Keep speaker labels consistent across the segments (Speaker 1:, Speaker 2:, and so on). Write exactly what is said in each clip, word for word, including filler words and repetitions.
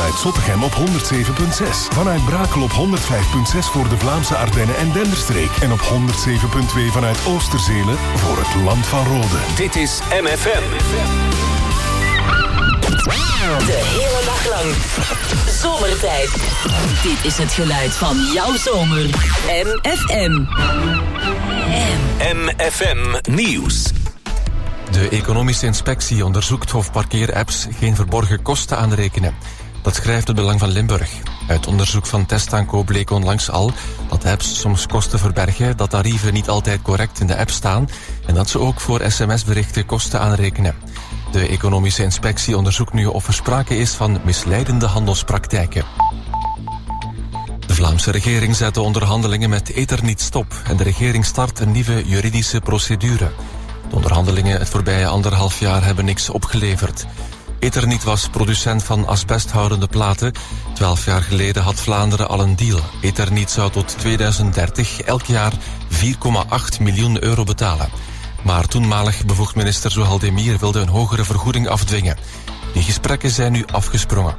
Speaker 1: vanuit Zottegem op honderd zeven komma zes. Vanuit Brakel op honderd vijf komma zes voor de Vlaamse Ardennen en Denderstreek. En op honderd zeven komma twee vanuit Oosterzelen voor het Land van Rode.
Speaker 2: Dit is M F M.
Speaker 3: De hele dag lang. Zomertijd. Dit is het geluid van jouw zomer. M F M.
Speaker 2: M F M Nieuws.
Speaker 4: De economische inspectie onderzoekt of parkeerapps geen verborgen kosten aanrekenen. Dat schrijft het Belang van Limburg. Uit onderzoek van Testaankoop bleek onlangs al dat apps soms kosten verbergen, dat tarieven niet altijd correct in de app staan en dat ze ook voor sms-berichten kosten aanrekenen. De economische inspectie onderzoekt nu of er sprake is van misleidende handelspraktijken. De Vlaamse regering zet de onderhandelingen met Eternit stop en de regering start een nieuwe juridische procedure. De onderhandelingen het voorbije anderhalf jaar hebben niks opgeleverd. Eternit was producent van asbesthoudende platen. Twaalf jaar geleden had Vlaanderen al een deal. Eternit zou tot tweeduizend dertig elk jaar vier komma acht miljoen euro betalen. Maar toenmalig bevoegd minister Zohal Demir wilde een hogere vergoeding afdwingen. Die gesprekken zijn nu afgesprongen.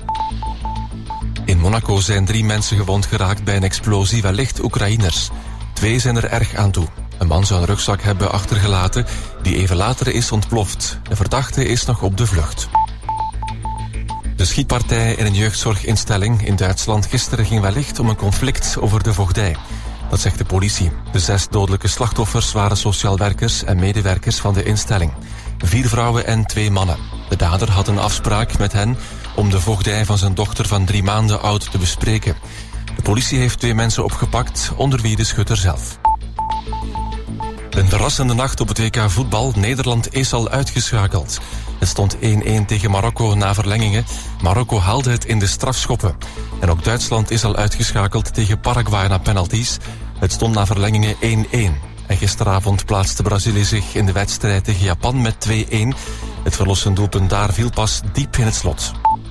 Speaker 4: In Monaco zijn drie mensen gewond geraakt bij een explosie, wellicht Oekraïners. Twee zijn er erg aan toe. Een man zou een rugzak hebben achtergelaten die even later is ontploft. De verdachte is nog op de vlucht. De schietpartij in een jeugdzorginstelling in Duitsland gisteren ging wellicht om een conflict over de voogdij. Dat zegt de politie. De zes dodelijke slachtoffers waren sociaal werkers en medewerkers van de instelling. Vier vrouwen en twee mannen. De dader had een afspraak met hen om de voogdij van zijn dochter van drie maanden oud te bespreken. De politie heeft twee mensen opgepakt, onder wie de schutter zelf. Een verrassende nacht op het W K voetbal. Nederland is al uitgeschakeld. Het stond één-één tegen Marokko na verlengingen. Marokko haalde het in de strafschoppen. En ook Duitsland is al uitgeschakeld tegen Paraguay na penalties. Het stond na verlengingen één-één. En gisteravond plaatste Brazilië zich in de wedstrijd tegen Japan met twee-één. Het verlossend doelpunt daar viel pas diep in het slot.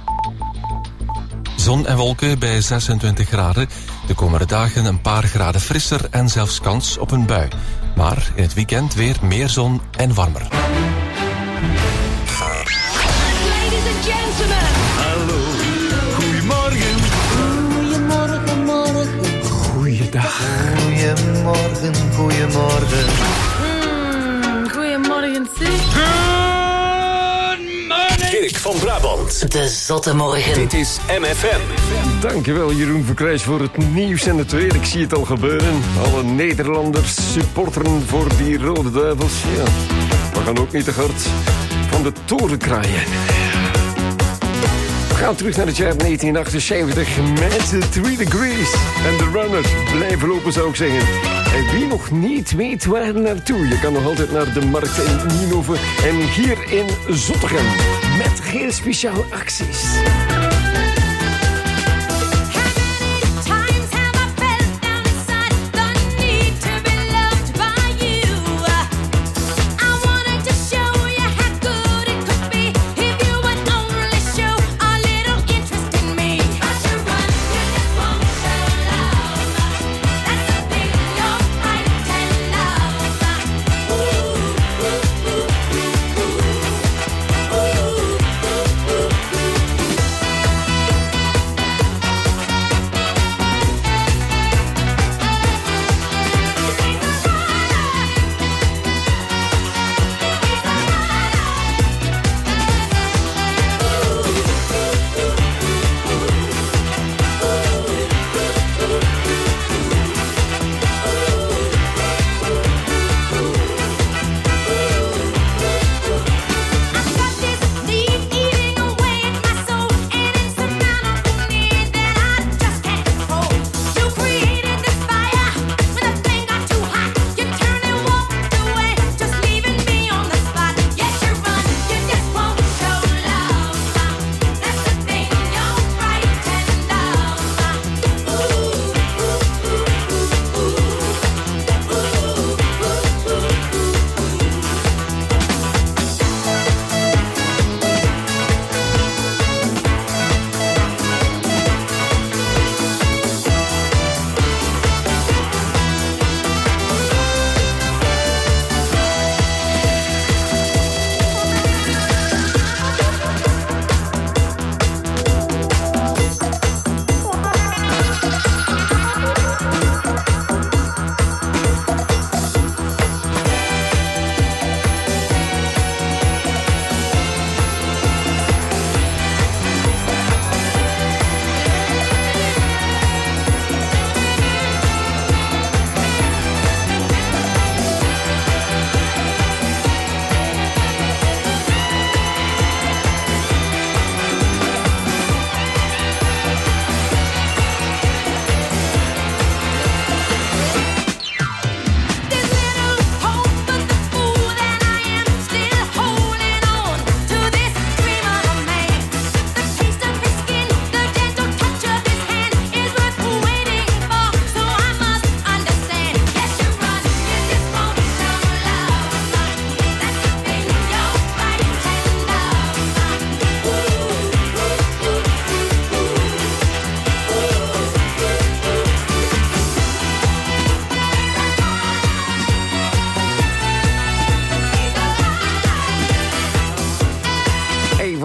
Speaker 4: Zon en wolken bij zesentwintig graden. De komende dagen een paar graden frisser en zelfs kans op een bui. Maar in het weekend weer meer zon en warmer.
Speaker 5: Ladies and gentlemen.
Speaker 6: Hallo, goedemorgen.
Speaker 5: Goedemorgen, morgen.
Speaker 6: Goeiedag.
Speaker 7: Goedemorgen, goedemorgen.
Speaker 5: Mm, goedemorgen, zeg.
Speaker 2: Dirk van Brabant.
Speaker 3: De zotte morgen.
Speaker 2: Dit is M F M.
Speaker 6: Dankjewel Jeroen Verkrijs voor het nieuws en het weer. Ik zie het al gebeuren. Alle Nederlanders supporteren voor die Rode Duivels. Ja, we gaan ook niet te hard van de toren kraaien. We gaan terug naar het jaar negentien achtenzeventig met Three Degrees. En de Runners blijven lopen, zou ik zeggen. En wie nog niet weet waar naartoe, je kan nog altijd naar de markt in Nienhoven en hier in Zottegem. Met heel speciale acties.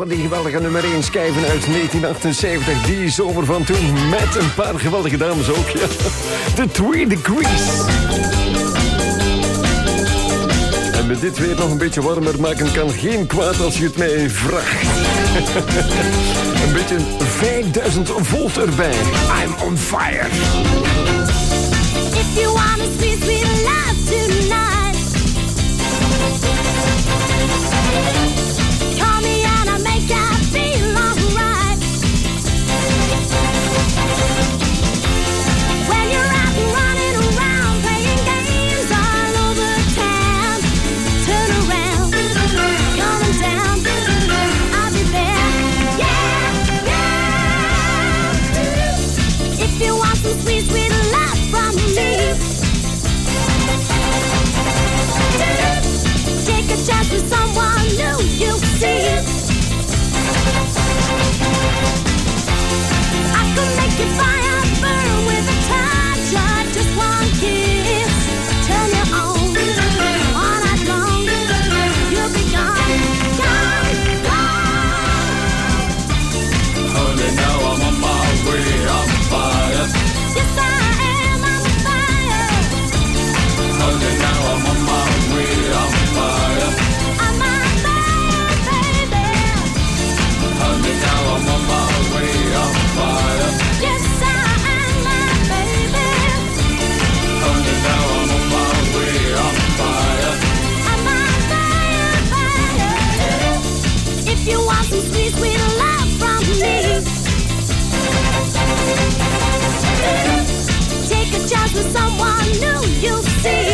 Speaker 6: die geweldige nummer één schijven uit negentien achtenzeventig. Die zomer van toen, met een paar geweldige dames ook, ja. The Three Degrees. En met dit weer nog een beetje warmer maken kan geen kwaad als je het mij vraagt. Een beetje vijfduizend volt erbij. I'm on fire.
Speaker 8: If you want a sweet, sweet love tonight, call me and I'll make you feel alright. When you're out and running around, playing games all over town, turn around, coming down, I'll be there, yeah, yeah. If you want some sweet, sweet love from me, take a chance with someone new, you see. I could make your fire burn with a touch of just one kiss. Turn you on, all night long. You'll be gone, gone, gone.
Speaker 9: Honey, now I'm on my way, I'm fire.
Speaker 8: Yes, I am, I'm on fire.
Speaker 9: Honey, now I'm on my way, I'm fire.
Speaker 8: I'm on fire, baby.
Speaker 9: Honey, now I'm on my way, I'm fire.
Speaker 8: Yes, I am, my baby.
Speaker 9: Honey, now I'm on my way, I'm fire.
Speaker 8: I'm on fire, fire. If you want some sweet, sweet love from me, take a chance with someone new, you'll see.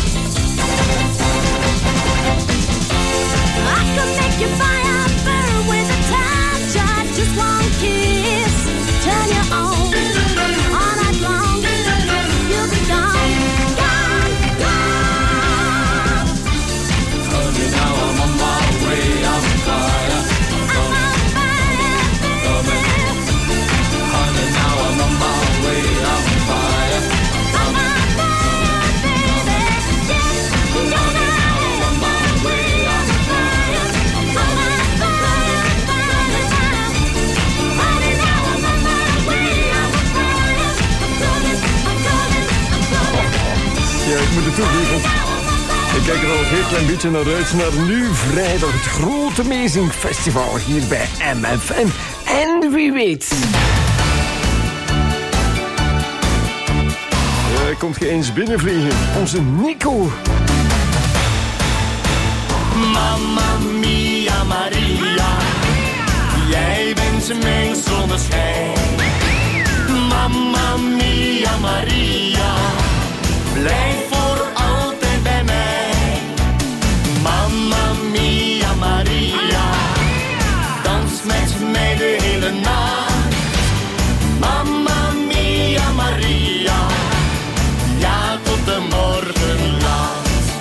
Speaker 8: I could make your fire burn with a touch of just one kiss. Turn you on, all night long. You'll be gone, gone, gone.
Speaker 9: Honey, now I'm on my way, I'm fire.
Speaker 8: I'm on fire, baby.
Speaker 9: Honey, now I'm on my way, I'm fire.
Speaker 8: I'm on fire, baby. Yes, you know that.
Speaker 9: I'm on my way, I'm fire.
Speaker 8: I'm on fire, fire, fire. Honey, now I'm on my way, I'm on fire. I'm coming, I'm coming, I'm coming.
Speaker 6: Ja, ik moet het toegeven. Ik kijk er al een heel klein beetje naar uit. Naar nu vrijdag het grote Amazing Festival hier bij M F M. En wie weet... Ja, komt je eens binnenvliegen. Onze Nico.
Speaker 9: Mamma mia Maria, jij bent mijn zonneschijn. Mamma mia Maria, blijf voor altijd bij mij. Mamma mia Maria, dans met mij de hele nacht. Mamma mia Maria, ja tot de morgen laat.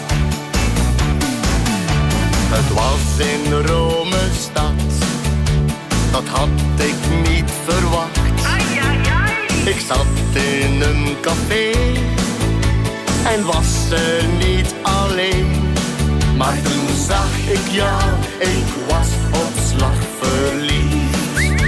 Speaker 9: Het was in Rome stad, dat had ik niet verwacht. Ik zat in een café en was er niet alleen. Maar toen zag ik jou, ik was op slag verliefd.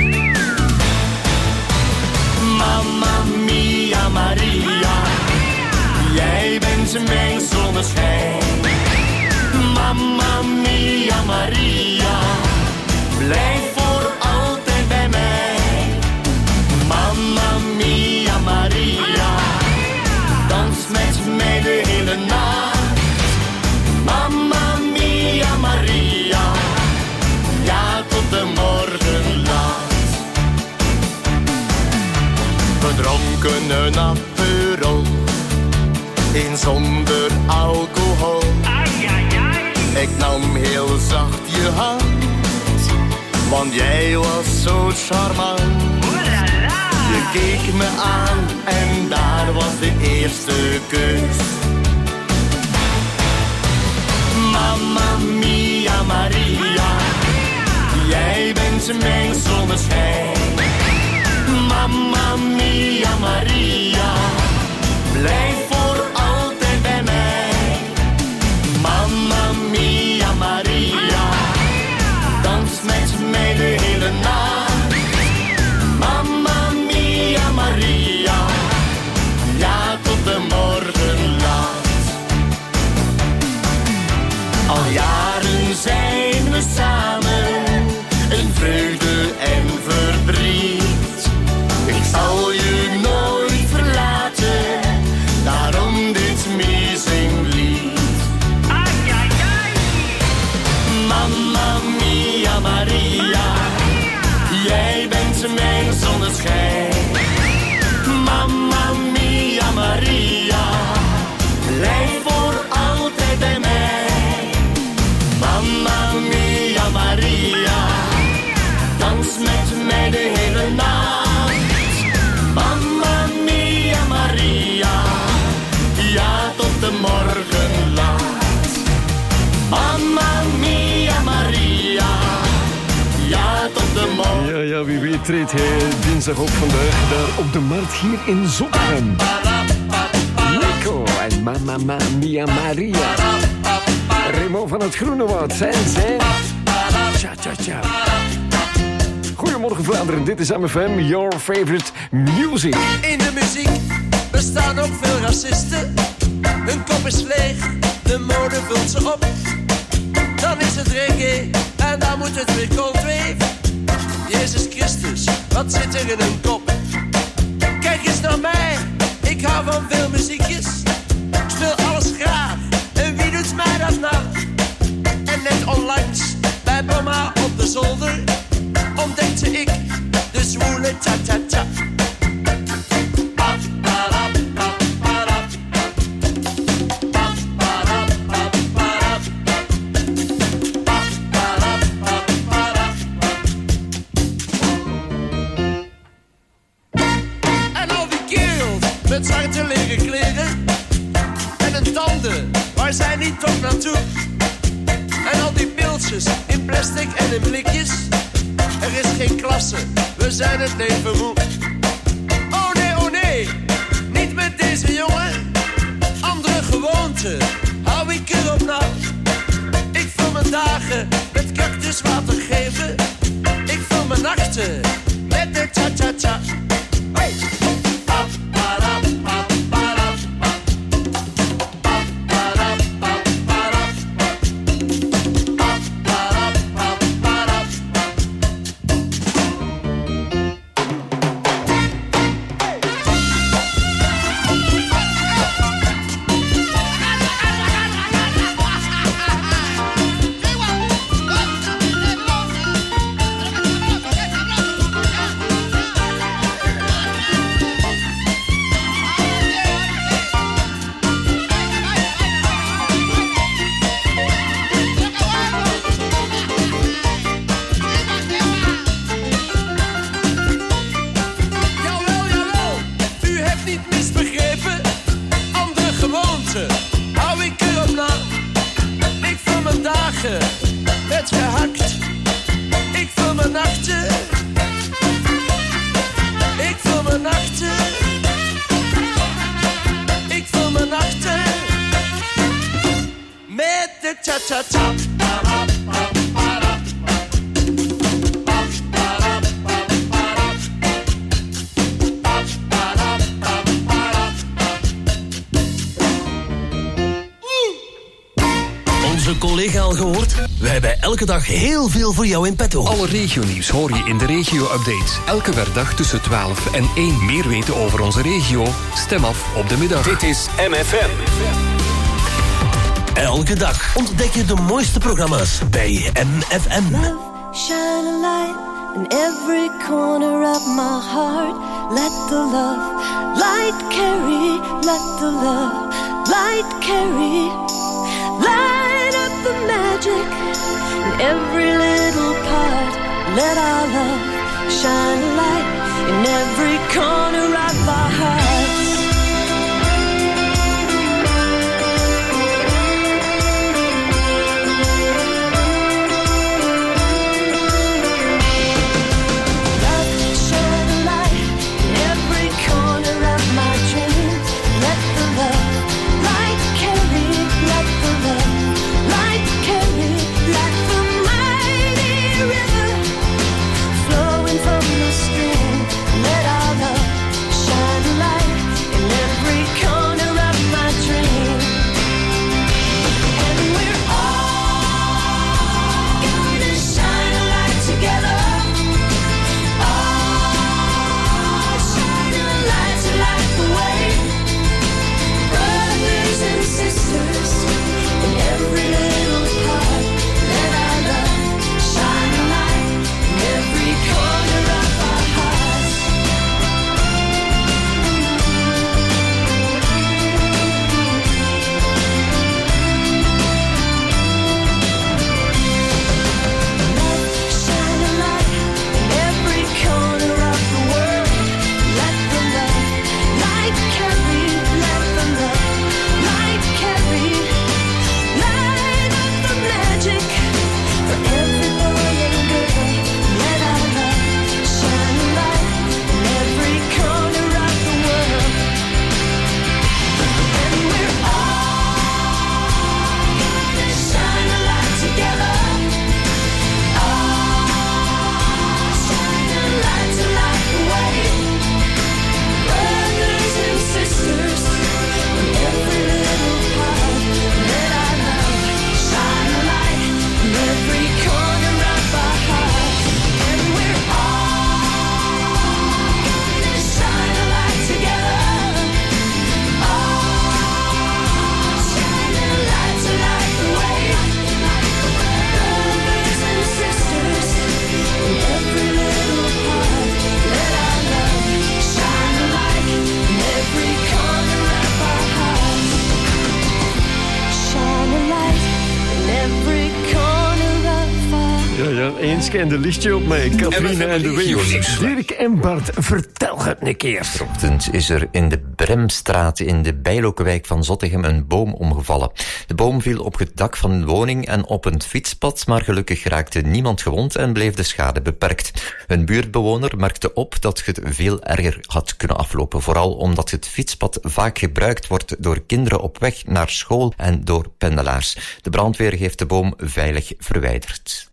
Speaker 9: Mamma mia Maria, jij bent mijn zonneschijn. Mamma mia Maria, blijf voor altijd bij mij. Mamma mia Maria, dans met mij de hele nacht. Mamma mia Maria, ja tot de morgen laat. We dronken een aperol, een zonder alcohol. Ik nam heel zacht je hand, want jij was zo charmant. Je keek me aan en daar was de eerste kus. Mamma mia Maria, jij bent mijn zonneschijn. Mamma mia Maria, blijf voor altijd bij mij. Mamma mia Maria, dans met mij
Speaker 6: ja, wie weet treedt hij dinsdag op vandaag daar op de markt hier in Zottegem. Nico en Mama Ma, Mia Maria. Remo van het Groenewoud zijn zij. Tja, tja, tja. Goedemorgen Vlaanderen, dit is M F M, your favorite music.
Speaker 10: In de muziek bestaan ook veel racisten. Hun kop is leeg, de mode vult ze op. Dan is het reggae en dan moet het weer coldwave. Jezus Christus, wat zit er in hun kop? Kijk eens naar mij, ik hou van veel muziekjes. Ik speel alles graag, en wie doet mij dat nou? En net onlangs, bij mama op de zolder, ontdekte ik de zwoele cha-cha-cha. Met zwarte leren kleren en een tanden, waar zijn die toch naartoe? En al die pilsjes in plastic en in blikjes. Er is geen klasse, we zijn het leven moe. Oh nee, oh nee, niet met deze jongen. Andere gewoonten, hou ik erop na. Ik vul mijn dagen met cactuswater geven. Ik vul mijn nachten met de cha-cha-cha. Hey!
Speaker 11: Elke dag heel veel voor jou in petto.
Speaker 12: Alle regionieuws hoor je in de regio-updates. Elke werkdag tussen twaalf en één. Meer weten over onze regio? Stem af op de middag.
Speaker 2: Dit is M F M.
Speaker 11: Elke dag ontdek je de mooiste programma's bij M F M.
Speaker 8: Love, shine a light in every corner of my heart. Let the love light carry. Let the love light carry. Light up the magic in every little part. Let our love shine a light in every corner of our hearts. Love, shine a light in every corner of my dreams. Let the love light carry. Let the love light carry. Like the mighty river flowing from the stream. Let our love shine a light
Speaker 6: Ineens schijnt een lichtje op mij. Katrine en de Waves. Dirk en Bart, vertel het een keer.
Speaker 13: Vanochtend is er in de Bremstraat in de Bijlokenwijk van Zottegem een boom omgevallen. De boom viel op het dak van een woning en op een fietspad, maar gelukkig raakte niemand gewond en bleef de schade beperkt. Een buurtbewoner merkte op dat het veel erger had kunnen aflopen, vooral omdat het fietspad vaak gebruikt wordt door kinderen op weg naar school en door pendelaars. De brandweer heeft de boom veilig verwijderd.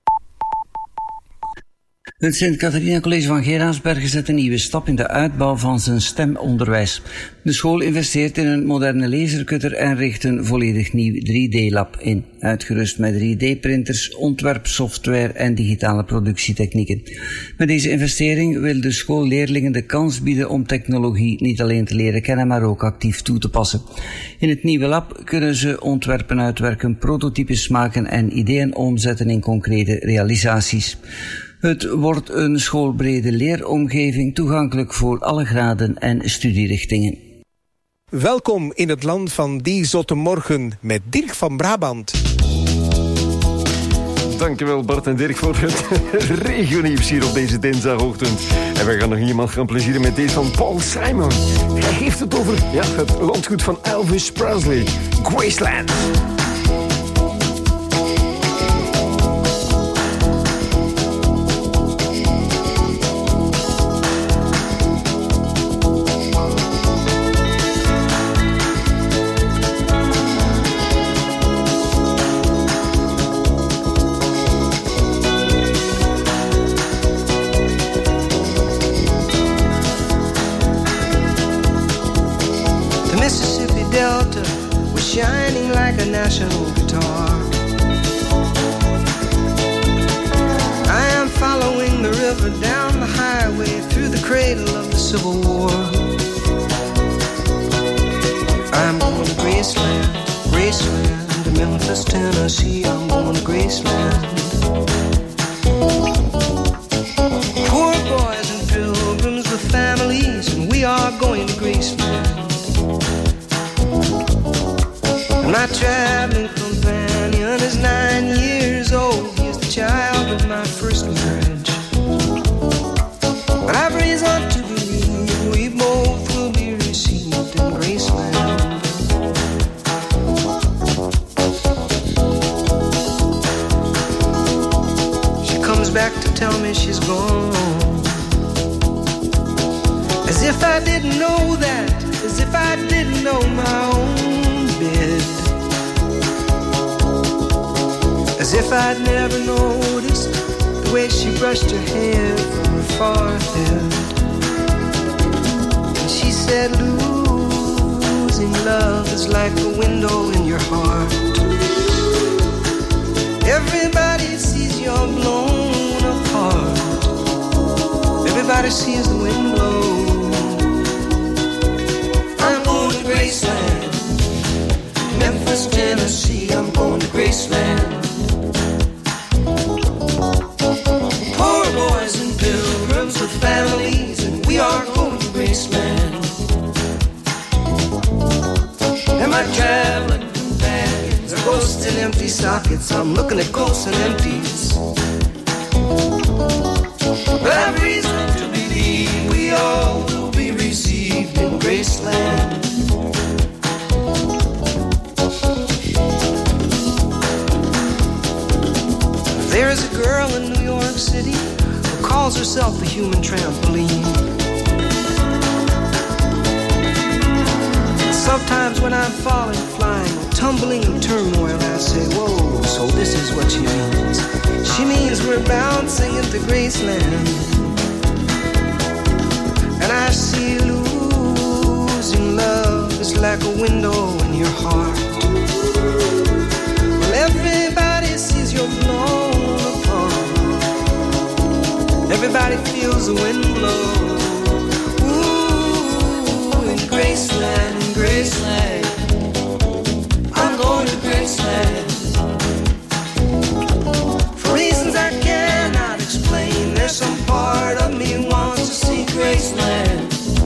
Speaker 14: Het Sint-Catharina College van Geraardsbergen zet een nieuwe stap in de uitbouw van zijn stemonderwijs. De school investeert in een moderne lasercutter en richt een volledig nieuw drie D-lab in, uitgerust met drie D-printers, ontwerpsoftware en digitale productietechnieken. Met deze investering wil de school leerlingen de kans bieden om technologie niet alleen te leren kennen, maar ook actief toe te passen. In het nieuwe lab kunnen ze ontwerpen uitwerken, prototypes maken en ideeën omzetten in concrete realisaties. Het wordt een schoolbrede leeromgeving, toegankelijk voor alle graden en studierichtingen.
Speaker 15: Welkom in het land van die zotte morgen met Dirk van Brabant.
Speaker 6: Dankjewel Bart en Dirk voor het regionieuws hier op deze dinsdagochtend. En we gaan nog iemand gaan plezieren met deze van Paul Simon. Hij heeft het over ja, het landgoed van Elvis Presley, Graceland.
Speaker 16: Shining like a national guitar. I am following the river down the highway through the cradle of the Civil War. I'm going to Graceland, Graceland, to Memphis, Tennessee. I'm going to Graceland. Poor boys and pilgrims with families, and we are going to Graceland. My traveling companion is nine years old. He is the child of my first marriage. But I've reason to believe we both will be received in Graceland. She comes back to tell me she's gone, as if I didn't know that, as if I didn't know my own bed. As if I'd never noticed the way she brushed her hair from her forehead. And she said, losing love is like a window in your heart. Everybody sees you're blown apart. Everybody sees the wind blow. I'm going to Graceland, Memphis, Tennessee. I'm going to Graceland. With families, and we are going to Graceland. And my traveling companions are ghosts and empty sockets. I'm looking at ghosts and empties. But I've reason to believe we all will be received in Graceland. There is a girl in New York City who calls herself a human trampoline. Sometimes when I'm falling, flying, or tumbling in turmoil, I say, whoa, so this is what she means. She means we're bouncing into Graceland. And I see losing love is like a window in your heart. Well, everybody sees you're blown apart. Everybody feels the wind blow. Ooh, in Graceland, in Graceland, I'm going to Graceland. For reasons I cannot explain, there's some part of me wants to see Graceland.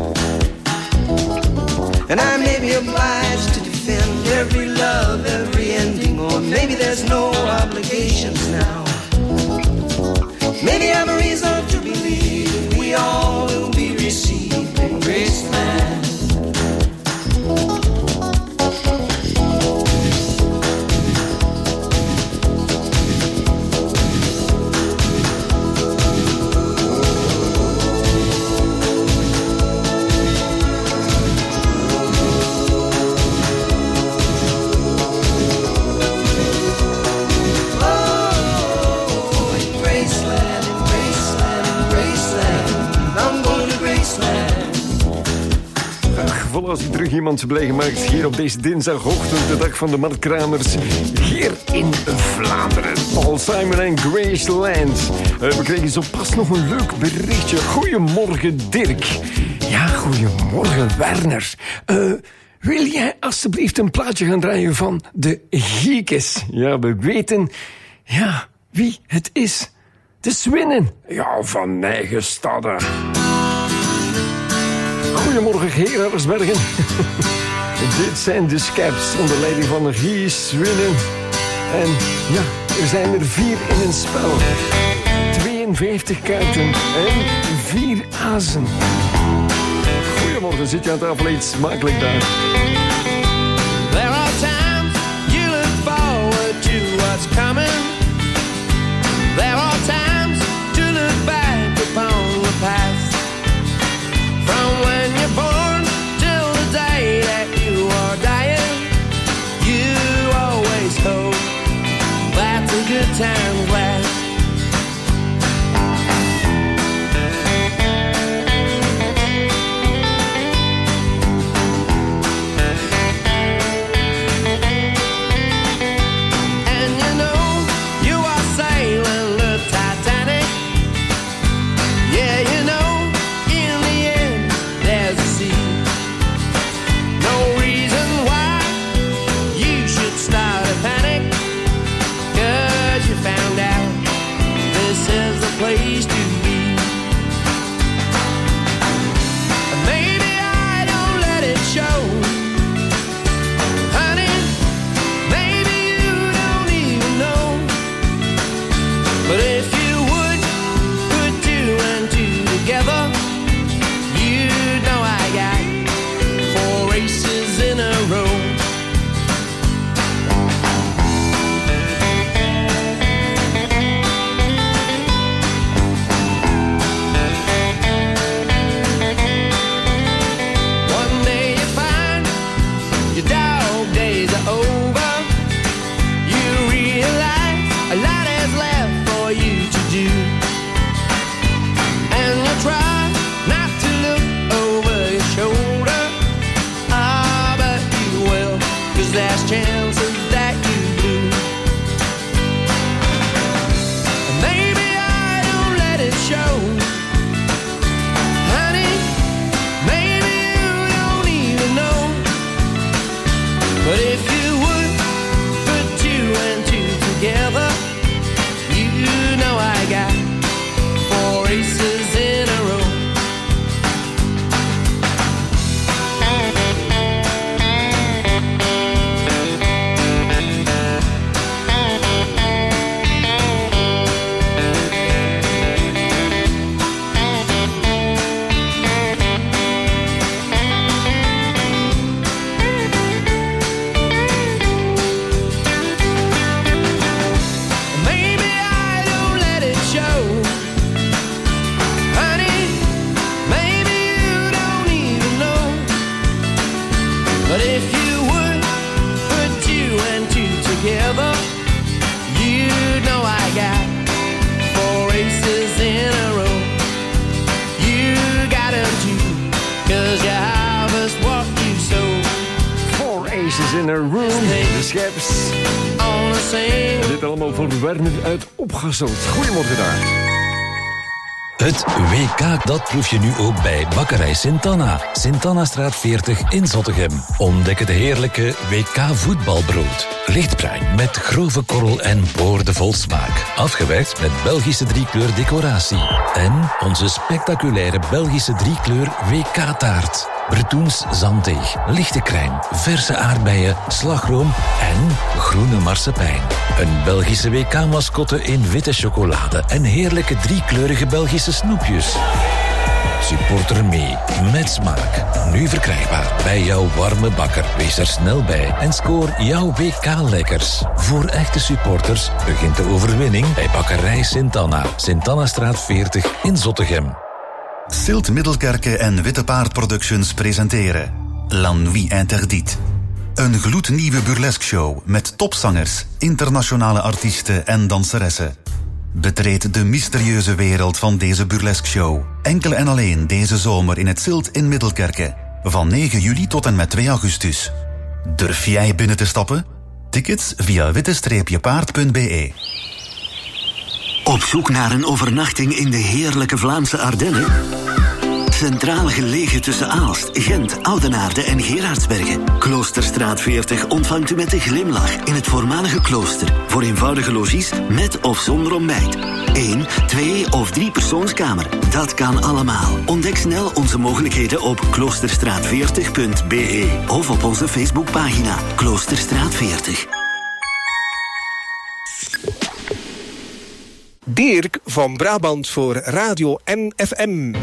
Speaker 16: And I may be obliged to defend every love, every ending, or maybe there's no obligations now.
Speaker 6: voilà, als je terug iemand blij gemaakt. Hier op deze dinsdagochtend, de dag van de marktkramers. Hier in Vlaanderen. Paul Simon en Grace Land. Uh, we kregen zo pas nog een leuk berichtje. Goedemorgen, Dirk. Ja, goedemorgen, Werner. Uh, wil jij alstublieft een plaatje gaan draaien van de Giekes? Ja, we weten, ja, wie het is. De Swinnen. Ja, van Nijgestadden. Goedemorgen, Gerardsbergen. Dit zijn de Scaps onder leiding van Gies Swinnen. En ja, er zijn er vier in een spel. tweeënvijftig kaarten en vier azen. Goedemorgen, zit je aan tafel, eet smakelijk daar.
Speaker 10: There are times you look forward to what's coming. There are times to look back upon the past. From when you're born till the day that you are dying, you always hope that the good times last. Place to be. Maybe I don't let it show, honey. Maybe you don't even know. But if you would put two and two together, you know I got four races in a row. Last chances that you blew. Maybe I don't let it show, honey. Maybe you don't even know. But if you would put two and two together, you know I got four aces in a row. Together, you know I got four aces in a row. You got them too, cause you harvest what you sow.
Speaker 6: Four aces in a room, de Scheps. Dit allemaal voor Werner uit Opgezeld. Goedemorgen daar.
Speaker 17: Het W K, dat proef je nu ook bij Bakkerij Sint-Anna. Sint-Anna-straat veertig in Zottegem. Ontdek het heerlijke W K voetbalbrood. Lichtbruin met grove korrel en boordevol smaak. Afgewerkt met Belgische driekleur decoratie. En onze spectaculaire Belgische driekleur W K-taart. Bretoens zanddeeg, lichte crème, verse aardbeien, slagroom en groene marsepein. Een Belgische W K-mascotte in witte chocolade en heerlijke driekleurige Belgische snoepjes. Supporter mee, met smaak. Nu verkrijgbaar bij jouw warme bakker. Wees er snel bij en scoor jouw W K-lekkers. Voor echte supporters begint de overwinning bij Bakkerij Sint-Anna. Sint-Anna-straat veertig in Zottegem.
Speaker 18: Silt Middelkerke en Witte Paard Productions presenteren La Nuit Interdite. Een gloednieuwe burlesque-show met topzangers, internationale artiesten en danseressen. Betreed de mysterieuze wereld van deze burlesque-show. Enkel en alleen deze zomer in het Silt in Middelkerke. van negen juli tot en met twee augustus. Durf jij binnen te stappen? Tickets via witte-paard punt b e.
Speaker 19: Op zoek naar een overnachting in de heerlijke Vlaamse Ardennen? Centraal gelegen tussen Aalst, Gent, Oudenaarde en Gerardsbergen. Kloosterstraat veertig ontvangt u met een glimlach in het voormalige klooster. Voor eenvoudige logies met of zonder ontbijt. Eén, twee of drie persoonskamer. Dat kan allemaal. Ontdek snel onze mogelijkheden op kloosterstraat veertig punt b e of op onze Facebookpagina Kloosterstraat veertig.
Speaker 15: Dirk van Brabant voor Radio N F M.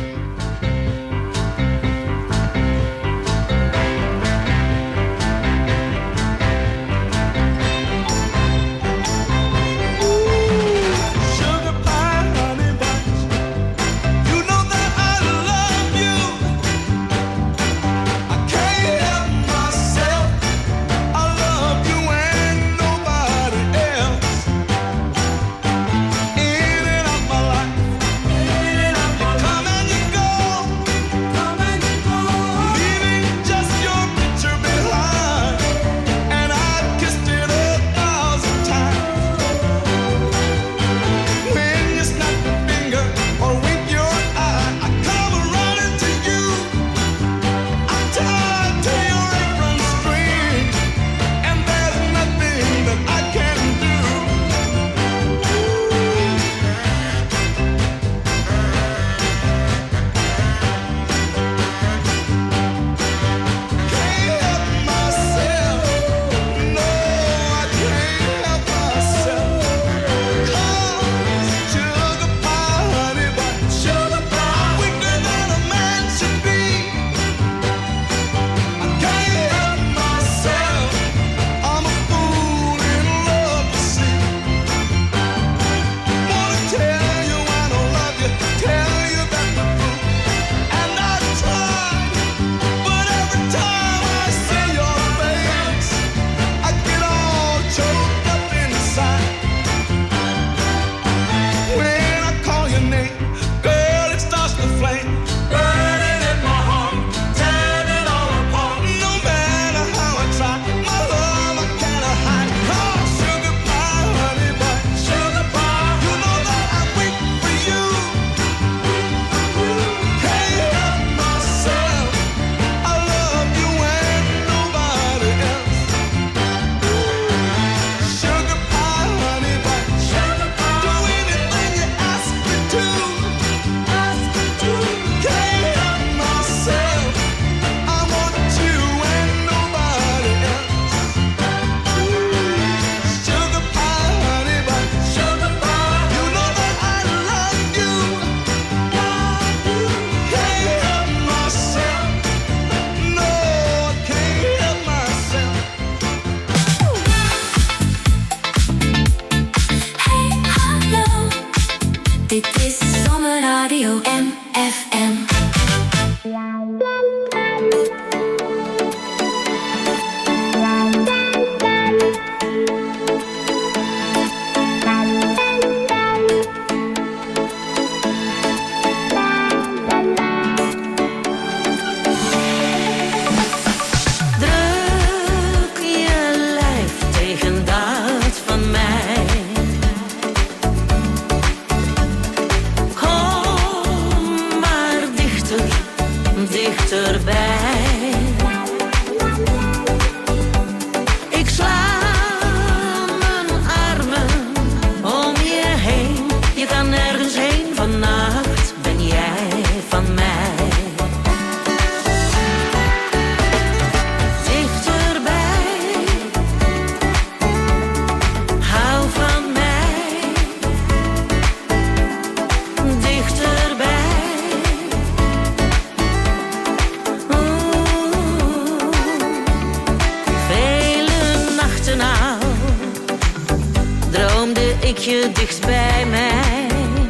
Speaker 20: je dichtst bij mij.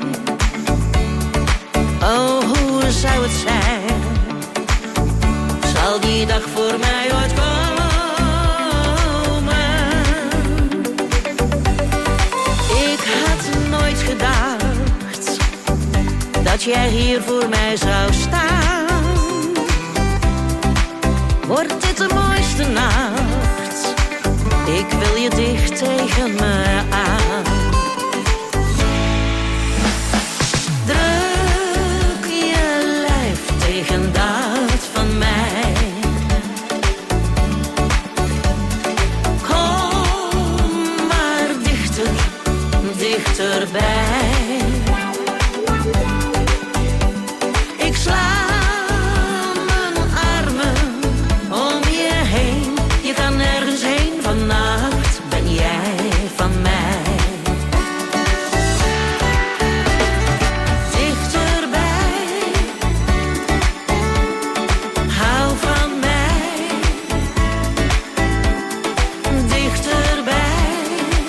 Speaker 20: Oh, hoe zou het zijn? Zal die dag voor mij ooit komen? Ik had nooit gedacht dat jij hier voor mij zou staan. wordt dit de mooiste nacht. Ik wil je dicht tegen me aan. Druk je lijf tegen dat van mij. Kom maar dichter, dichterbij. Ik sla mijn armen om je heen. Je kan nergens heen vannacht, ben jij van mij. Dichterbij, hou van mij. Dichterbij.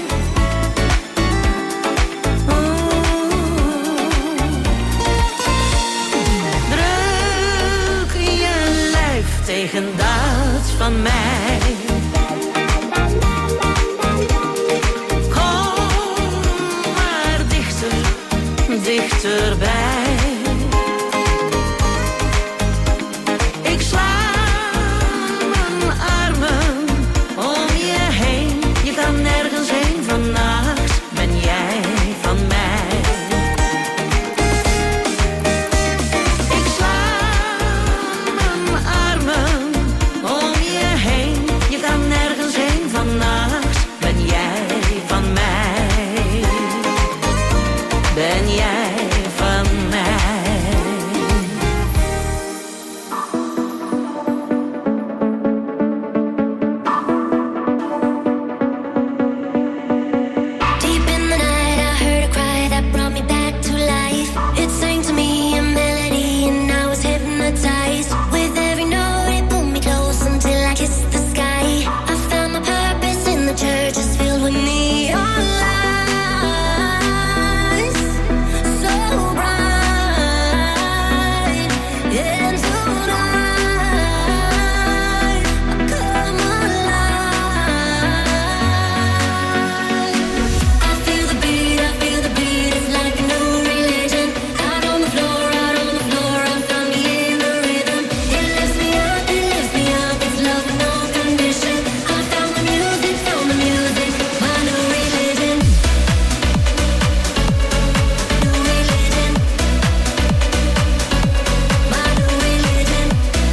Speaker 20: Druk je lijf tegen dat van mij. Kom maar dichter, dichterbij. Ik sla mijn armen om je heen. Je kan nergens heen vannacht, ben jij van mij. Ik sla mijn armen om je heen. Je kan nergens heen vannacht, ben jij van mij. Ben jij van mij.
Speaker 8: Deep in the night, I heard a cry that brought me back to life. It sang to me a melody, and I was hypnotized. With every note, it pulled me close until I kissed the sky. I found my purpose in the church, it's filled with neon lights, so bright. And tonight, I come alive. I feel the beat, I feel the beat, it's like a new religion. Out on the floor, out on the floor, I found me in the rhythm. It lifts me up, it lifts me up, it's love with no condition. I found the music, found the music, my new religion. New religion. My new religion.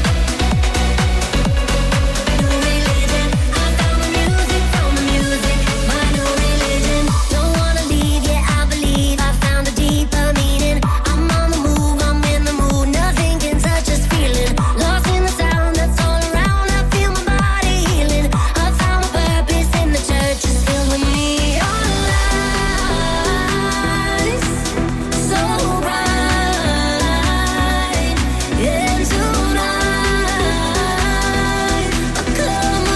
Speaker 8: New religion. I found the music, found the music, my new religion. Don't wanna leave, yeah, I believe I found a deeper meaning. I'm on the move, I'm in the mood, nothing can touch this feeling. Lost in the sound that's all around, I feel my body healing. I found my purpose in the church, it's filled with neon lights, so bright. And tonight, I come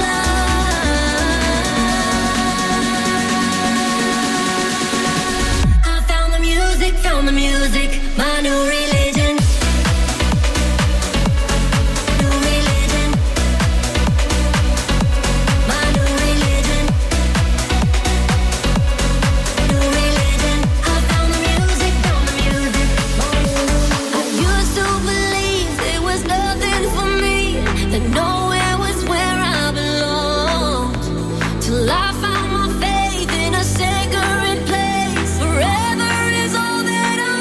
Speaker 8: alive. I found the music, found the music, my new religion. New religion. My new religion. New religion. I found the music, found the music, my new religion. I used to believe there was nothing for me, that nowhere was where I belonged. Till I found my faith in a sacred place. Forever is all that I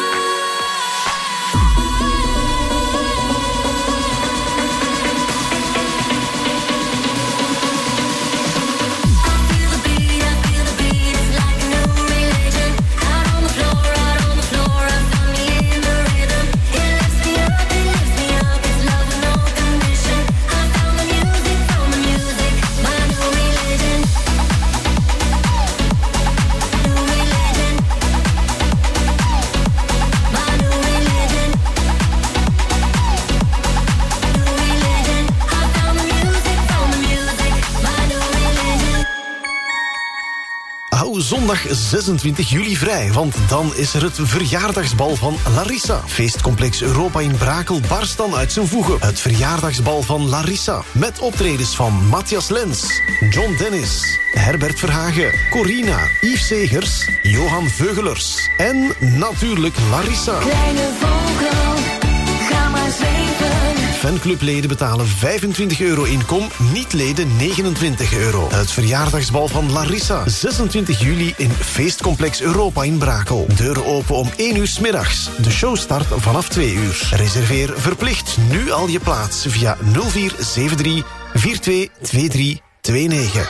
Speaker 21: zondag zesentwintig juli vrij, want dan is er het verjaardagsbal van Larissa. Feestcomplex Europa in Brakel barst dan uit zijn voegen. Het verjaardagsbal van Larissa, met optredens van Matthias Lens, John Dennis, Herbert Verhagen, Corina, Yves Segers, Johan Veugelers en natuurlijk Larissa.
Speaker 8: Kleine vogel, ga maar zweven.
Speaker 21: Fanclubleden betalen vijfentwintig euro inkom, niet-leden negenentwintig euro. Het verjaardagsbal van Larissa, zesentwintig juli in Feestcomplex Europa in Brakel. Deuren open om één uur 's middags. De show start vanaf twee uur. Reserveer verplicht nu al je plaats via nul vier zeven drie vier twee twee drie twee negen.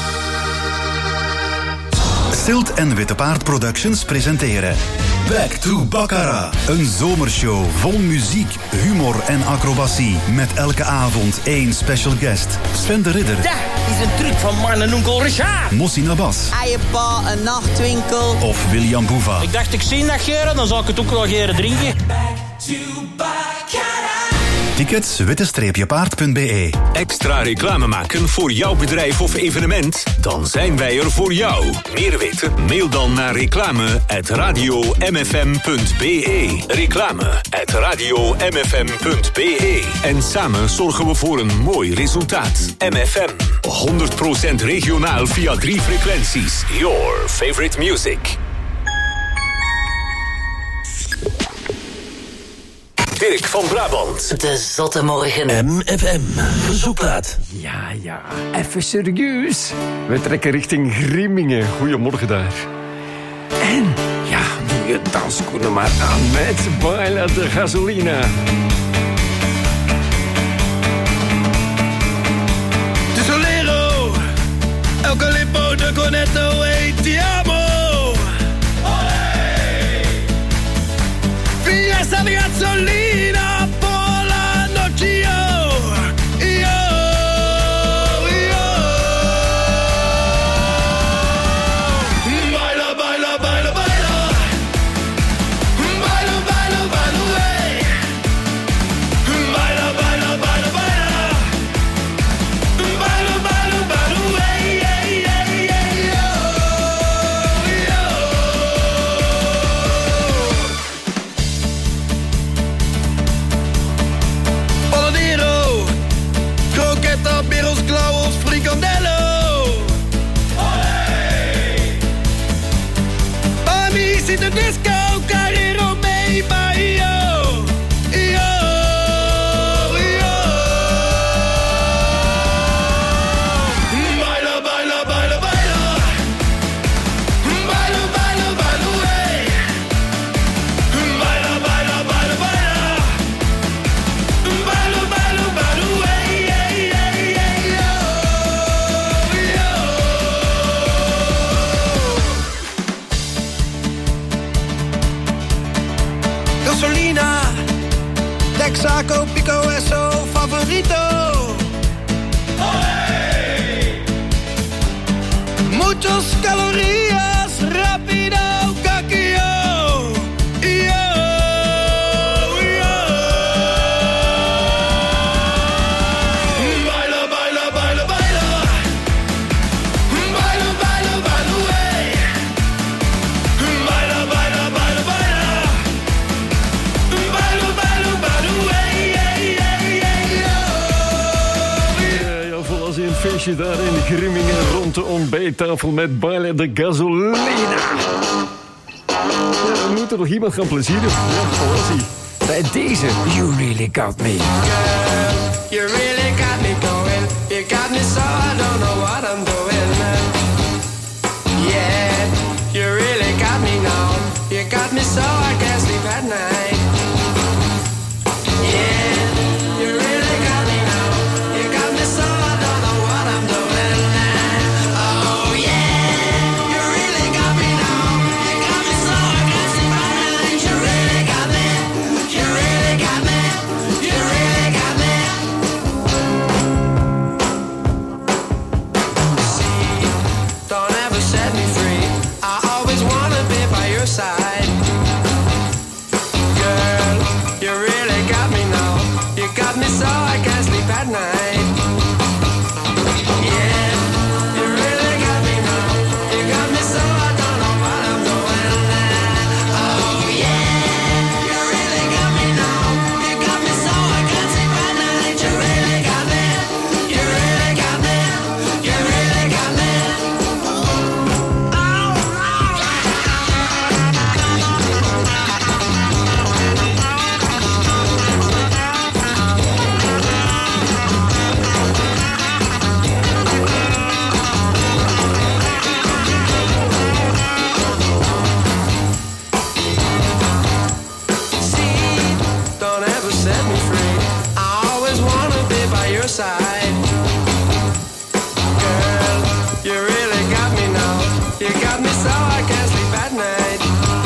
Speaker 18: Stilt en Witte Paard Productions presenteren Back to Baccarat. Een zomershow vol muziek, humor en acrobatie. Met elke avond één special guest. Sven de Ridder.
Speaker 1: Dat is een truc van man en onkel Richard.
Speaker 18: Mossin Abbas.
Speaker 22: Eierpa, een nachtwinkel.
Speaker 18: Of William Boeva.
Speaker 1: Ik dacht, ik zie dat geren, dan zal ik het ook wel geren drinken.
Speaker 18: Tickets witte-paard punt b e.
Speaker 2: Extra reclame maken voor jouw bedrijf of evenement? Dan zijn wij er voor jou. Meer weten? Mail dan naar reclame at radio m f m punt b e. Reclame at radio m f m punt b e. En samen zorgen we voor een mooi resultaat. M F M. honderd procent regionaal via drie frequenties. Your favorite music. Dirk van Brabant.
Speaker 3: De Zotte Morgen.
Speaker 11: M F M. Verzoekplaat.
Speaker 6: Ja, ja, even serieus. We trekken richting Grimmingen. Goedemorgen daar. En, ja, doe je danskoenen maar aan met Baila de Gasolina.
Speaker 10: Tesolero, Eucalipto de Conetto e ti amo. Fiesta di gasolina por la noche, yo, yo, yo. Baila, baila, baila, baila. Baila, baila, baila, wey. Baila, baila, baila, baila. Baila, baila, baila, wey. Yeah, yeah, yeah, yo, yo. Paladero, croqueta, birros, clavos, fricandello. Amici de disco, carrero, mee, bahio. Yo, yo. Baila, baila, baila, baila. Baila, baila, baila, wey. Baila, baila, baila, baila. Baila, baila, baila, wey. Yeah, yeah, yeah, yo, yo. Gasolina, Texaco, Pico, Eso, favorito. Muchos calorías, rápido, caquillo. Yo, yo. Baila, baila, baila, baila. Baila, baila, baila, wey. Baila, baila, baila, baila. Baila, baila, baila, wey. Yeah, yeah, yeah, yo.
Speaker 6: Ja, ja, volgens een feestje daar in Grimmingen rond de ontbijttafel met Baila de Gasolina. Ja, we moeten nog iemand gaan plezieren. Ja, volgens hij. Bij deze, You Really Got Me.
Speaker 10: You really got me going. You got me so I don't know what I'm doing. Yeah, you really got me now. You got me so I can't sleep at night. Yeah, you really got me now. You got me so I don't know what I'm doing. Oh yeah, you really got me now. You got me so I can't sleep at night. You really got me. You really got me. You really got me. set me free. I always wanna be by your side. Girl, you really got me now. You got me so I can't sleep at night.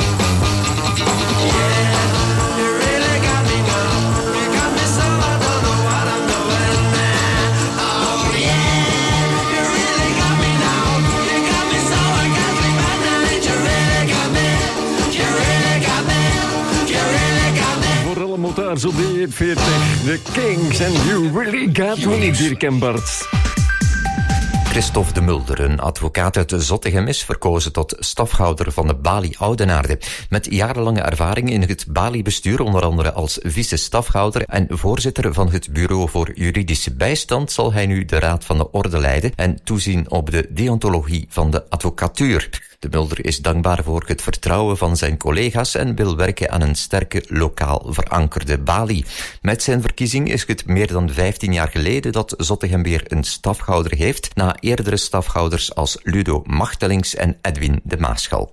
Speaker 10: Yeah, you really got me now. You got me so I don't know what I'm doing now. Oh yeah, you really got me now. You got me so I can't sleep at night. You really got me. You really got me. You really got me.
Speaker 6: Voor alle motards op de hit veertig, de Kings en You Really Got Me, Dirk en Bart.
Speaker 13: Christophe de Mulder, een advocaat uit Zottegem, is verkozen tot stafhouder van de Balie Oudenaarde. Met jarenlange ervaring in het Balie-bestuur, onder andere als vice-stafhouder en voorzitter van het Bureau voor Juridische Bijstand, zal hij nu de Raad van de Orde leiden en toezien op de deontologie van de advocatuur. De Mulder is dankbaar voor het vertrouwen van zijn collega's en wil werken aan een sterke, lokaal verankerde Balie. Met zijn verkiezing is het meer dan vijftien jaar geleden dat Zottegem weer een stafhouder heeft, na eerdere stafhouders als Ludo Machtelings en Edwin de Maaschalk.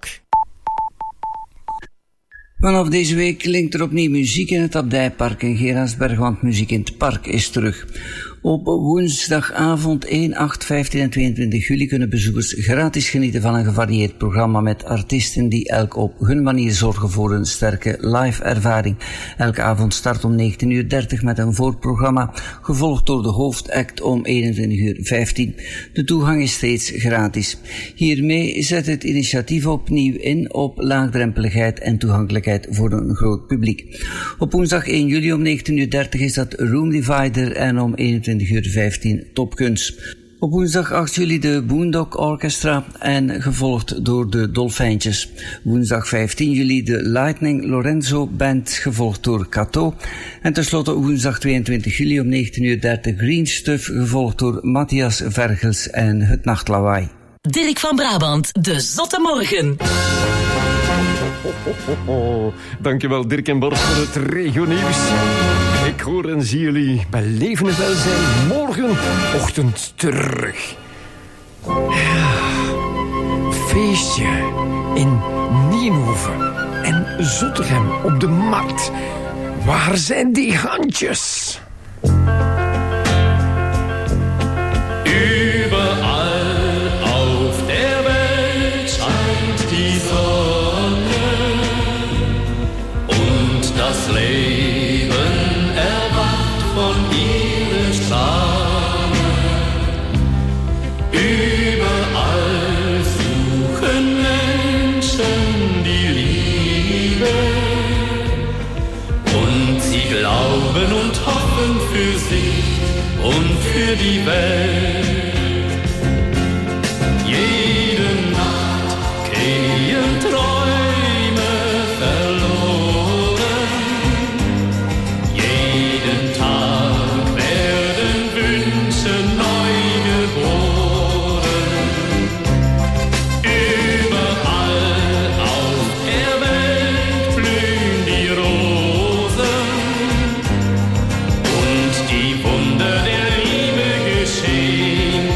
Speaker 14: Vanaf deze week klinkt er opnieuw muziek in het Abdijpark in Geraardsberg, want Muziek in het Park is terug. Op woensdagavond één, acht, vijftien en tweeëntwintig juli kunnen bezoekers gratis genieten van een gevarieerd programma met artiesten die elk op hun manier zorgen voor een sterke live-ervaring. Elke avond start om negentien uur dertig met een voorprogramma, gevolgd door de hoofdact om eenentwintig uur vijftien. De toegang is steeds gratis. Hiermee zet het initiatief opnieuw in op laagdrempeligheid en toegankelijkheid voor een groot publiek. Op woensdag één juli om negentien uur dertig is dat Room Divider en om eenentwintig uur vijftien Topkunst. Op woensdag acht juli de Boondock Orchestra en gevolgd door de Dolfijntjes. Woensdag vijftien juli de Lightning Lorenzo Band, gevolgd door Cato. En tenslotte woensdag tweeëntwintig juli om negentien uur dertig Green Stuff, gevolgd door Matthias Vergels en het Nachtlawaai.
Speaker 3: Dirk van Brabant, de Zotte Morgen.
Speaker 6: Oh, oh, oh, oh. Dankjewel Dirk en Bart voor het regionieuws. Ik hoor en zie jullie bij Leven en Welzijn morgenochtend terug. Ja. Feestje in Nienhoven en Zottegem op de markt. Waar zijn die handjes?
Speaker 9: Überall auf der Welt scheint die Sonne und das Leben erwacht von ihren Strahlen. Überall suchen Menschen die Liebe und sie glauben und hoffen für sich und für die Welt. Jede Nacht gehen Träume verloren. Jeden Tag werden Wünsche neu geboren. Überall auf der Welt blühen die Rosen und die Wunder der Liebe geschehen.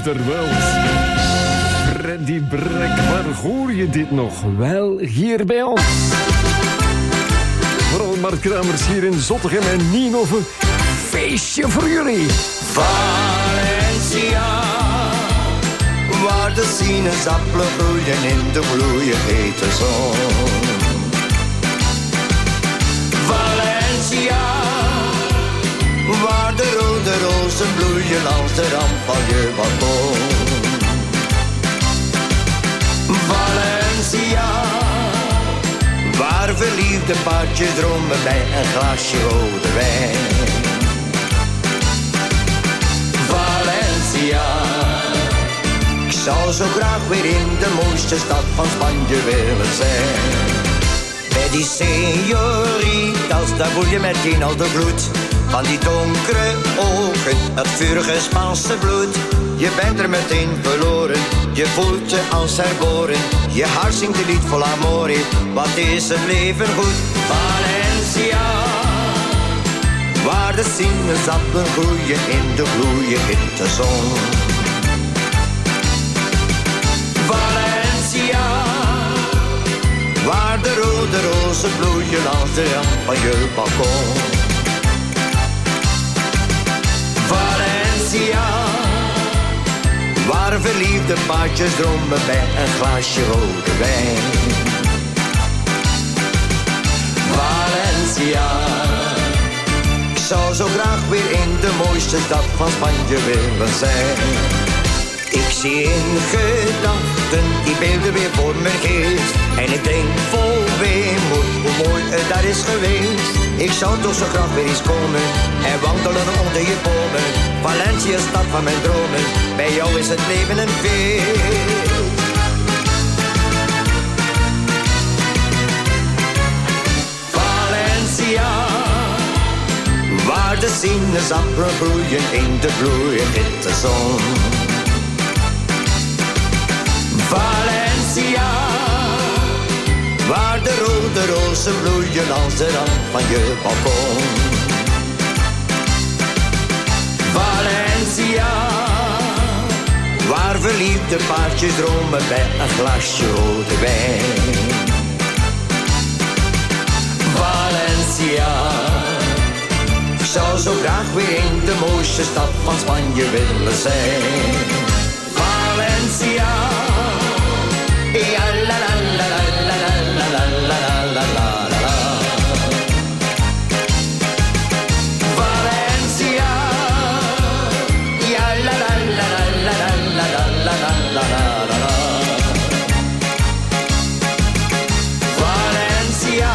Speaker 6: der World. Freddy Brek, waar hoor je dit nog? Wel, hier bij ons. Vooral Mark Kramers hier in Zottegem en Nienhoven. Feestje voor jullie.
Speaker 4: Valencia, waar de sinaasappelen groeien in de gloeiend hete zon. Valencia, waar de rode rozen bloeien langs de rand van je balkon. Valencia, waar verliefde paardjes dromen bij een glasje rode wijn. Valencia, ik zou zo graag weer in de mooiste stad van Spanje willen zijn. Bij die señoritas, daar voel je meteen al de gloed van die donkere ogen, het vurige Spaanse bloed. Je bent er meteen verloren, je voelt je als herboren. Je hart zingt een lied vol amore, wat is het leven goed. Valencia, waar de sinaasappelen groeien in de gloeiende hintezon. Valencia, waar de rode rozen bloeien langs de rand van je balkon. Valencia, waar verliefde paardjes dromen bij een glaasje rode wijn. Valencia, ik zou zo graag weer in de mooiste stad van Spanje willen zijn. Ik zie in gedachten die beelden weer voor mijn geest. En ik denk vol weemoed hoe mooi het daar is geweest. Ik zou toch zo graag weer eens komen en wandelen onder je bomen. Valencia, stad van mijn dromen, bij jou is het leven een feest. Valencia, waar de sinaasappelen groeien in de gloeiende zon. Valencia, waar de rode rozen bloeien langs de rand van je balkon. Valencia, waar verliefde paardjes dromen bij een glasje rode wijn. Valencia, ik zou zo graag weer in de mooiste stad van Spanje willen zijn. Valencia, ja la la la la la la la la la la la. Valencia, ja la la la la la la la la la la. Valencia,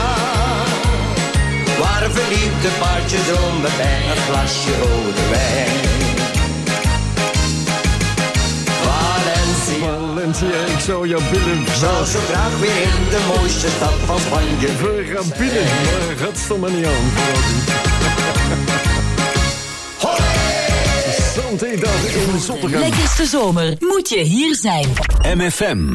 Speaker 4: waar verliefde paardjes dromen bij een glasje rode wijn.
Speaker 6: Valencia, ik zou jou binnen.
Speaker 4: Ik zou zo graag weer in de mooiste stad van Spanje.
Speaker 6: We gaan binnen, maar gaat het maar niet aan. Santé daar in Zottegem.
Speaker 3: Lekkerste zomer moet je hier zijn.
Speaker 2: M F M.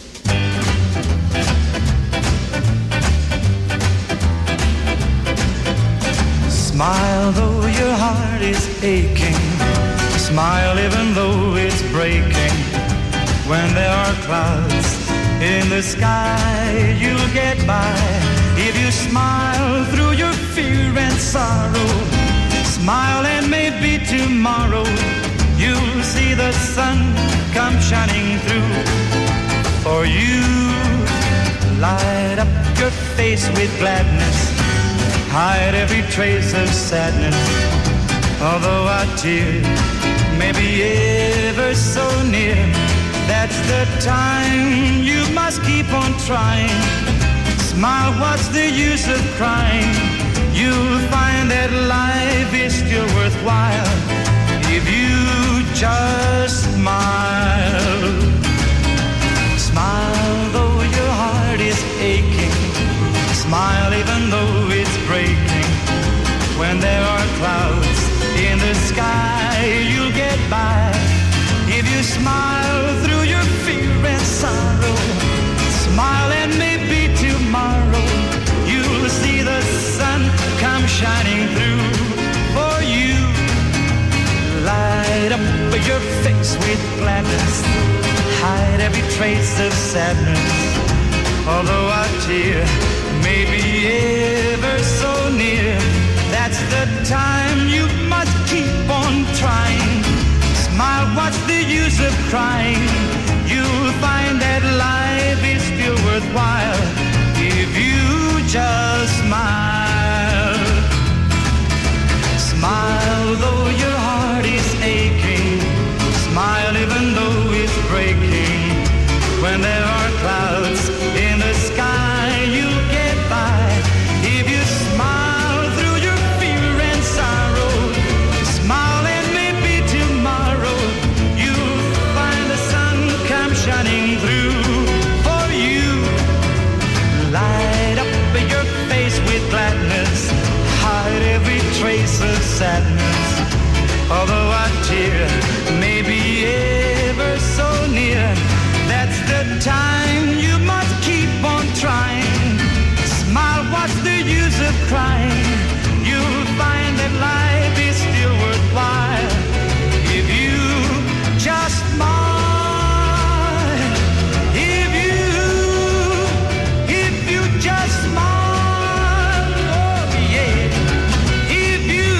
Speaker 7: Smile though your heart is aching. Smile even though it's breaking. When there are clouds in the sky, you'll get by. If you smile through your fear and sorrow, smile and maybe tomorrow you'll see the sun come shining through. For you, light up your face with gladness, hide every trace of sadness. Although a tear may be ever so near, that's the time you must keep on trying. Smile, what's the use of crying? You'll find that life is still worthwhile if you just smile. Smile though your heart is aching. Smile even though it's breaking. When there are clouds in the sky, you'll get by. If you smile through your fear and sorrow, smile and maybe tomorrow you'll see the sun come shining through. For you, light up your face with gladness. trace of sadness. Although our tear may be ever so near, that's the time you must keep on trying. Smile, what's the use of crying? You'll find that life is still worthwhile if you just smile. Smile though your heart is aching. Smile even though it's breaking. When there are clouds in the sky, you'll get by. If you smile through your fear and sorrow, smile and maybe tomorrow you'll find the sun come shining through for you. Light up your face with gladness, hide every trace of sadness. Although our tear may be ever so near, that's the time you must keep on trying. Smile, what's the use of crying? You'll find that life is still worthwhile if you just smile. If you, if you just smile, oh yeah. If you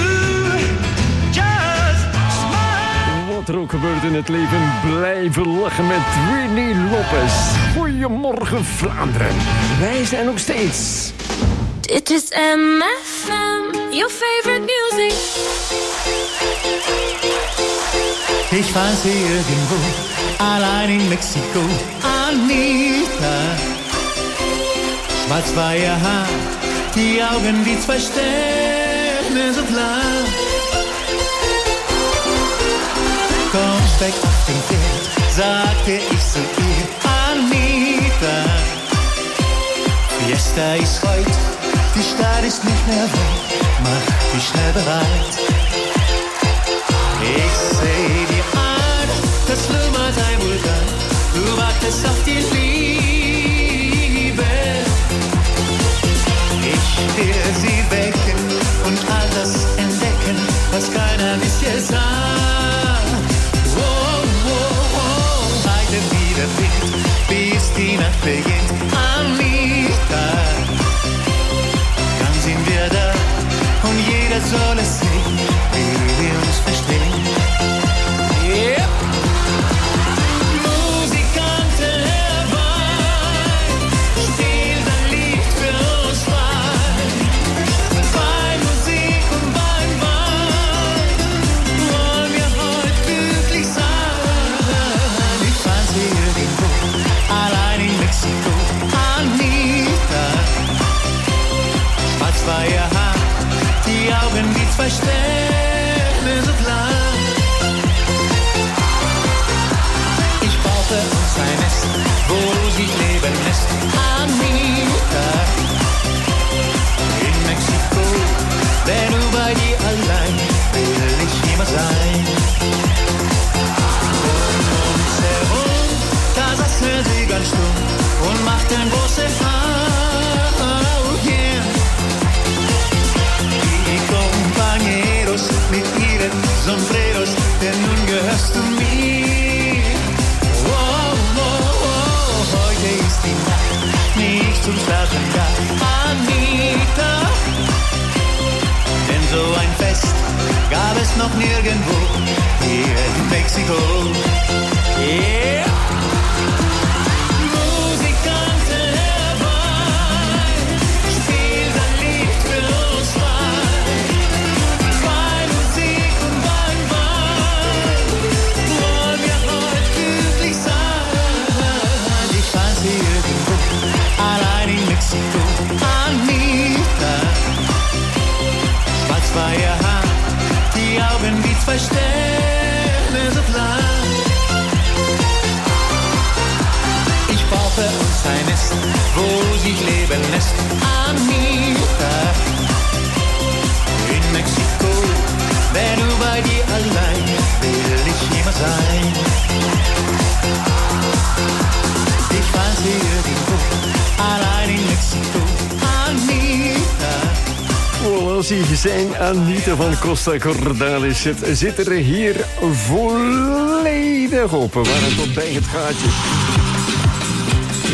Speaker 7: just smile.
Speaker 6: Wat er ook gebeurt in het leven, blijven lachen met Winnie Lopez. Goedemorgen Vlaanderen. Wij zijn nog steeds.
Speaker 8: Dit is M F M, your favorite music.
Speaker 5: Ich war sie irgendwo, allein in Mexiko, Anita. Schwarz war ihr Haar, die Augen wie zwei Sterne so klar. Komm, steig auf den Pferd, sagte ich zu ihr, Anita. Fiesta ist heut, die Stadt ist nicht mehr weit, mach dich schnell bereit. Ich seh dir an, das schlummert ein Vulkan, du wartest auf die Liebe. Ich will sie wecken und all das entdecken, was keiner bisher sah. Oh, oh, oh, heide wieder Wind, bis die Nacht beginnt. Anita, dann sind wir da und jeder soll es sehen, wie wir uns verstehen. Yeah. Musikanten herbei, spiel dein Lied für uns frei. Bei Musik und beim Wein wollen wir heute glücklich sein. Ich fand sie irgendwo, allein in Mexiko, Anita. Schwarz war ihr Haar, die Augen wie zwei Sterne so klar. Ich baute uns ein Nest, wo sich leben lässt, Anita. In Mexiko, denn nur bei dir allein will ich immer sein. Um uns herum, da saßen sie ganz stumm und machten große Augen. Die Compañeros mit ihren Sombreros, denn nun gehörst du mir. Oh, oh, oh, heute ist die Nacht nicht zum Schlafen da, Anita. Denn so ein Fest gab es noch nirgendwo hier in Mexiko. Yeah! Musikanten herbei, spiel dein Lied für uns frei. Bei Musik und beim Wein wollen wir heute glücklich sein. Ich fand sie irgendwo, allein in Mexiko, Anita. Schwarz war ihr Haar, die Augen wie zwei Sterne so klar. Ich baute uns ein Nest, wo sich leben lässt, Anita. In Mexiko, denn nur bei dir allein will ich immer sein. Ich fand sie irgendwo, allein in Mexiko, Anita.
Speaker 6: Voilà, zie je zijn Anita van Costa Cordalis. Het zit er hier volledig op. Waar het tot bij het gaatje.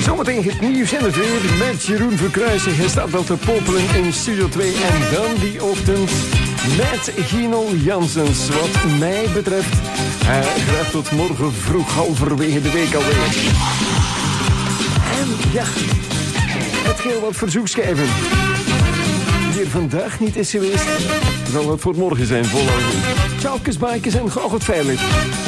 Speaker 6: Zometeen het nieuws en het weer met Jeroen Verkruijsen. Hij staat al te popelen in Studio twee. En dan die ochtend met Gino Janssens. Wat mij betreft, hij graag tot morgen vroeg halverwege de week alweer. En ja, hetgeen wat verzoekschijven hier vandaag niet is geweest, zal het voor morgen zijn volhouden. Tjalkes, baakjes en gauw het veilig.